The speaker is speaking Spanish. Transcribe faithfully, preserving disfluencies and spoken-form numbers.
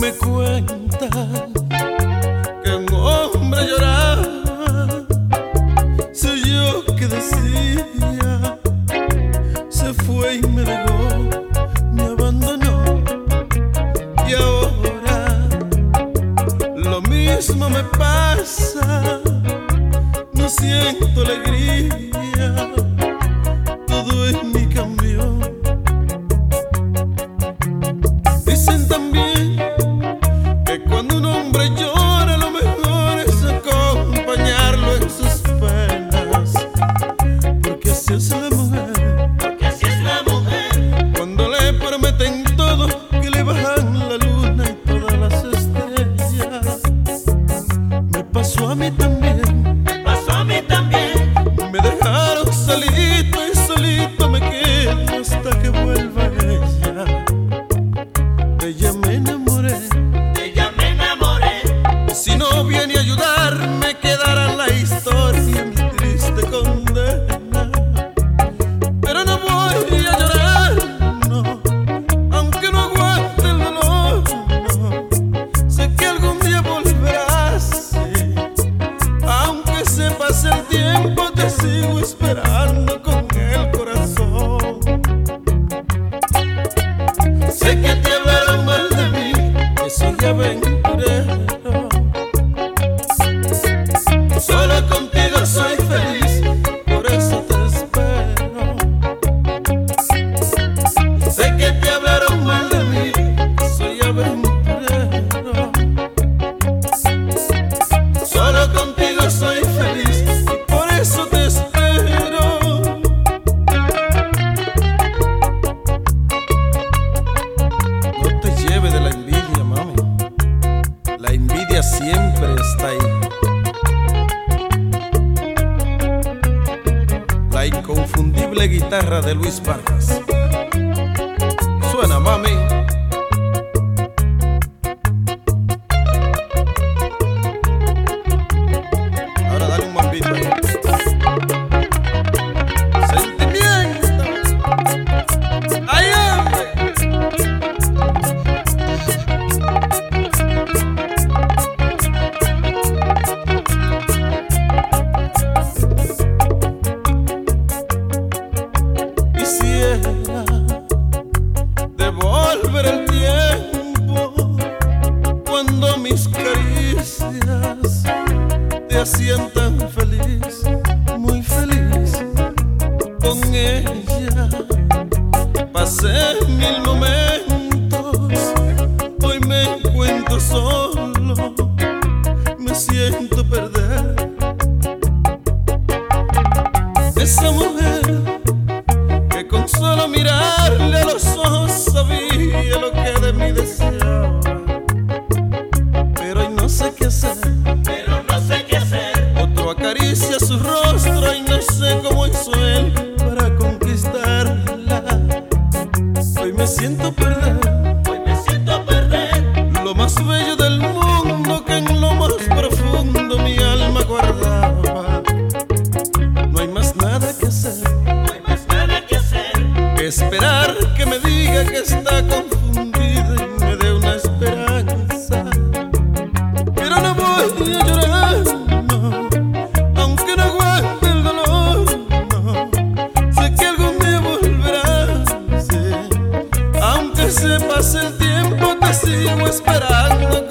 Me cuenta que un hombre lloraba, soy yo que decía, se fue y me dejó, me abandonó. Y ahora lo mismo me pasa, no siento alegría, todo en mí cambió. Dicen también que cuando un hombre llora, lo mejor es acompañarlo en sus penas, porque así es la mujer, porque así es la mujer. cuando le prometen todo, que le bajan la luna y todas las estrellas. Me pasó a mí también, Me pasó a mí también. me dejaron solito y solito me quedo hasta que vuelva ella. De ella me enamoré, De ella me enamoré. si no viene a ayudarme quedará la historia mi triste condena. Pero no voy a llorar, no, aunque no aguante el dolor, no. Sé que algún día volverás, sí. Aunque se pase el tiempo te sigo esperando con el corazón. Sé que te hablaron mal de mí, que soy aventurero. Solo contigo soy feliz, por eso te espero. Sé que te hablaron mal de mí, que soy aventurero. Solo contigo soy feliz y por eso te espero. No te lleve de la envidia, mami. La envidia siempre está ahí. La inconfundible guitarra de Luis Vargas. Suena, mami. Ahora dale un mambito. Sentimiento. ¡Ay, hombre! Quisiera devolver el tiempo cuando mis caricias te hacían tan feliz, muy feliz. Con ella pasé mil momentos, hoy me encuentro solo, me siento perder. Esa mujer que con solo mirarle a los ojos sabía lo que de mí deseaba, pero hoy no sé qué hacer. Pero no sé qué hacer. Otro acaricia su rostro y no sé cómo hizo él para conquistarla. Hoy me siento perder Hoy me siento perder. lo más bello del mundo que en lo más profundo mi alma guardaba. No hay más nada que hacer No hay más nada que hacer. que esperar que me diga que está confundida y me dé una esperanza. Pero no voy a llorar, no, aunque no aguante el dolor, no. Sé que algún día volverás, sí. Aunque se pase el tiempo te sigo esperando